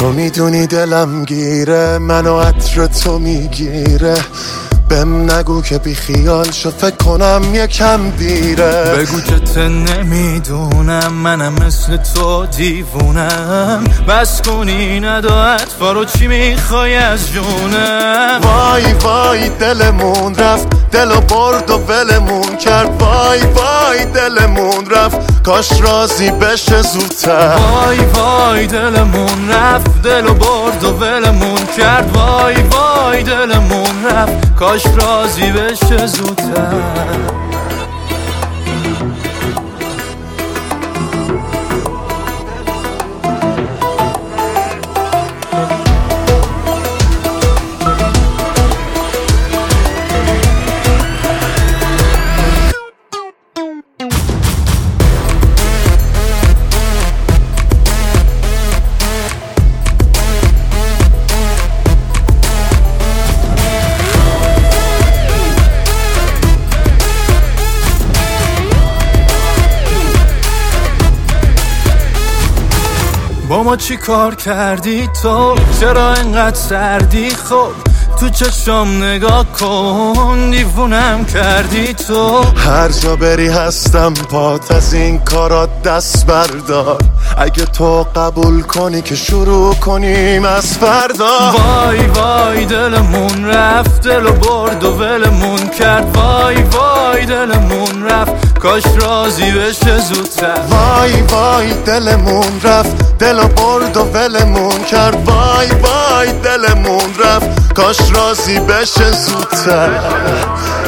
تو میدونی دلم گیره، منو عطر تو میگیره. بهم نگو که بی خیال شو، فکر کنم یکم دیره. بگو که ته نمیدونم منم مثل تو دیوونم. بس کنی نداعت فارو چی میخوای از جونم. وای وای دلمون رفت، دلو برد و ولمون کرد. وای وای دلمون رفت، کاش راضی بشه زودتر. وای وای دلمون رفت، دلو برد و ولمون کرد. وای وای دلمون رفت، کاش راضی بشه زودتر. با ما چی کار کردی تو؟ چرا اینقدر سردی؟ خب تو چشم نگاه کن، دیوونم کردی تو. هر جا بری هستم پات، از این کارات دست بردار. اگه تو قبول کنی که شروع کنیم از فردا. وای وای دلمون رفت، دلو برد و ولمون کرد. وای وای دلمون رفت، کاش راضی بشه زودتر. وای وای دلمون رفت، دلو برد و ولمون کرد. وای وای دلمون رفت، کاش راضی بشه زودتر.